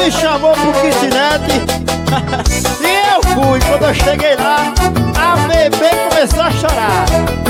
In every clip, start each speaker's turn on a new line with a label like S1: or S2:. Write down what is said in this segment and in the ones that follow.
S1: me chamou pro kitnet e eu fui. Quando eu cheguei lá, a bebê começou a chorar.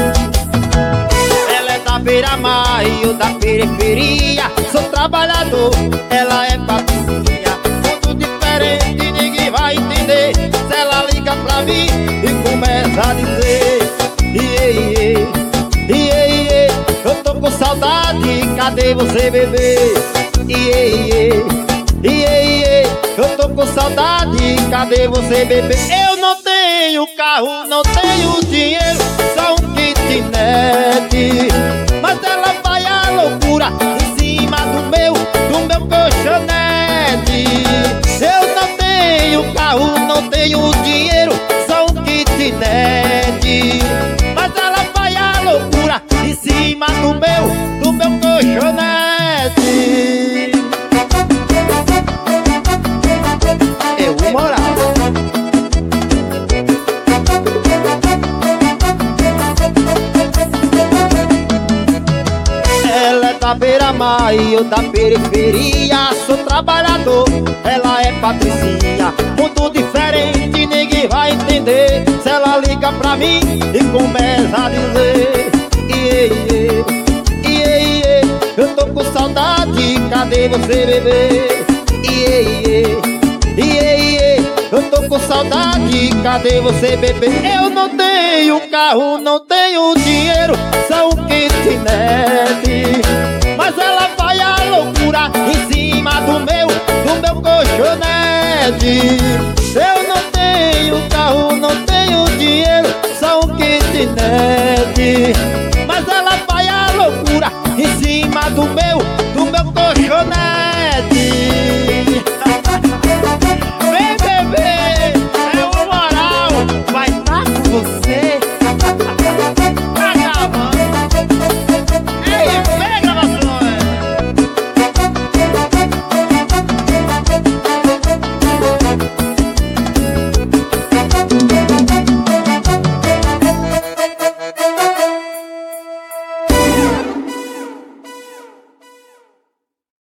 S1: Ela é da beira-mar e eu da periferia. Sou trabalhador, ela é patricinha. Tudo diferente, ninguém vai entender. Se ela liga pra mim e começa a dizer: iê, iê, iê, eu tô com saudade, cadê você, bebê? Iê, iê, iê, eu tô com saudade, cadê você, bebê? Eu não tenho carro, não tenho dinheiro, só um kitnet. Mas ela vai à loucura em cima do meu colchonete. Eu não tenho carro, não tenho dinheiro, só um kitnet. Mas ela vai à loucura em cima do meu colchonete. Eu moral. Ela é da beira-mar e eu da periferia. Sou trabalhador, ela é patricinha. Mundo diferente, ninguém vai entender. Se ela liga pra mim e começa a dizer: iê, iê, iê, iê, eu tô com saudade, cadê você, bebê? Iê, iê, iê, iê, eu tô com saudade, cadê você, bebê? Eu não tenho carro, não tenho dinheiro, só um kitnet. Mas ela vai à loucura em cima do meu colchonete. Eu não tenho carro, não tenho dinheiro, só um kitnet.